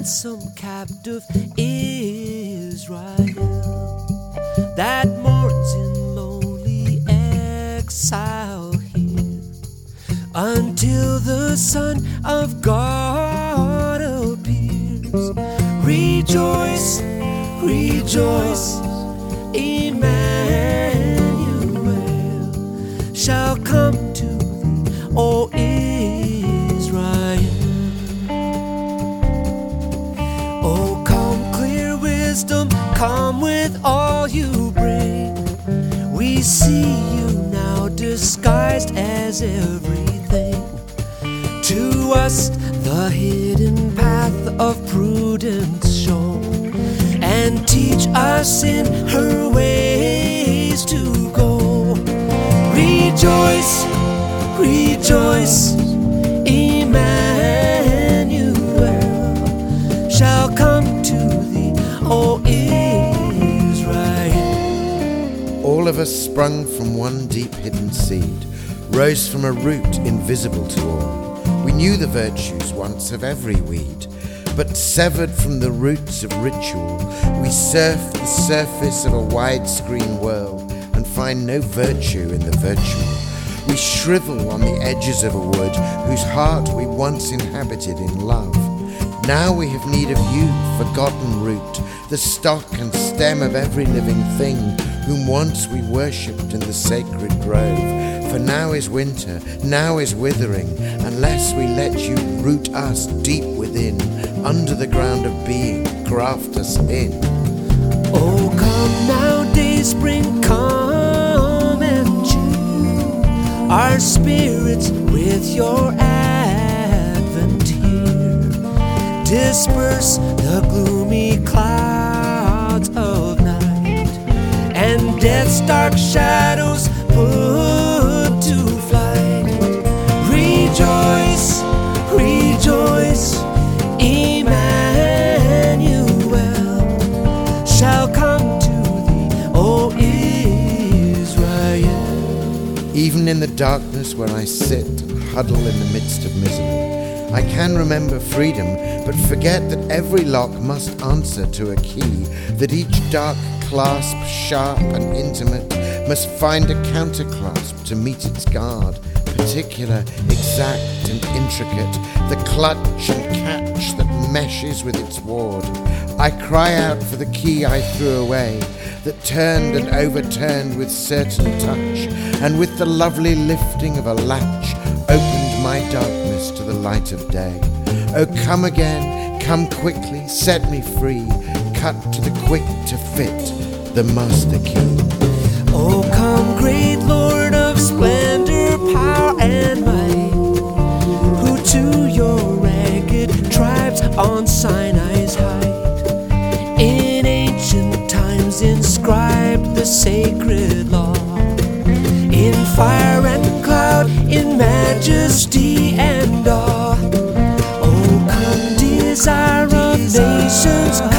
ransom captive Israel that mourns in lonely exile here until the Son of God appears. Rejoice, rejoice, Emmanuel shall come to thee, O Israel. Oh, come, clear wisdom, come with all you bring. We see you now disguised as everything. To us the hidden path of prudence show, and teach us in her ways to go. Rejoice, rejoice, Emmanuel shall come to thee, O Israel. All of us sprung from one deep hidden seed, rose from a root invisible to all. We knew the virtues once of every weed, but severed from the roots of ritual, we surf the surface of a widescreen world and find no virtue in the virtual. We shrivel on the edges of a wood whose heart we once inhabited in love. Now we have need of you, forgotten root, the stock and stem of every living thing, whom once we worshipped in the sacred grove. For now is winter, now is withering, unless we let you root us deep within, under the ground of being, graft us in. Oh, come now, day spring, come and cheer our spirits with your advent here. Disperse the gloomy clouds of night, and death's dark shadows put to flight. Rejoice, rejoice, Emmanuel shall come to thee, O Israel. Even in the darkness where I sit and huddle in the midst of misery, I can remember freedom, but forget that every lock must answer to a key, that each dark clasp, sharp and intimate, must find a counterclasp to meet its guard, particular, exact and intricate, the clutch and catch that meshes with its ward. I cry out for the key I threw away, that turned and overturned with certain touch, and with the lovely lifting of a latch, opened my darkness to the light of day. Oh, come again, come quickly, set me free, cut to the quick to fit the master key. Oh, come, great Lord of splendor, power, and might, who to your ragged tribes on Sinai's height in ancient times inscribed the sacred law, in fire and cloud, in majesty and awe. Oh, come, desire of nations,